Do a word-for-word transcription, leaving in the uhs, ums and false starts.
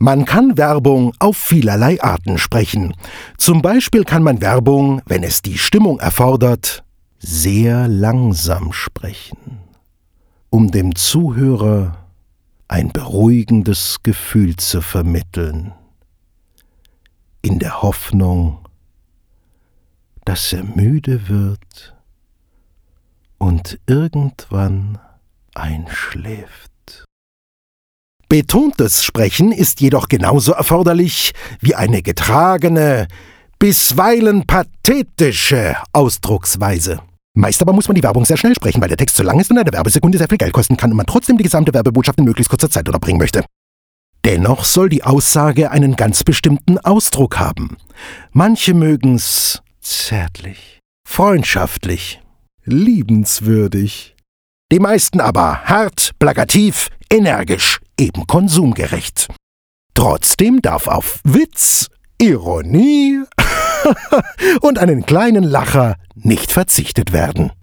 Man kann Werbung auf vielerlei Arten sprechen. Zum Beispiel kann man Werbung, wenn es die Stimmung erfordert, sehr langsam sprechen, um dem Zuhörer ein beruhigendes Gefühl zu vermitteln, in der Hoffnung, dass er müde wird und irgendwann einschläft. Betontes Sprechen ist jedoch genauso erforderlich wie eine getragene, bisweilen pathetische Ausdrucksweise. Meist aber muss man die Werbung sehr schnell sprechen, weil der Text zu lang ist und eine Werbesekunde sehr viel Geld kosten kann und man trotzdem die gesamte Werbebotschaft in möglichst kurzer Zeit unterbringen möchte. Dennoch soll die Aussage einen ganz bestimmten Ausdruck haben. Manche mögen's zärtlich, freundschaftlich, liebenswürdig. Die meisten aber hart, plakativ, energisch, eben konsumgerecht. Trotzdem darf auf Witz, Ironie und einen kleinen Lacher nicht verzichtet werden.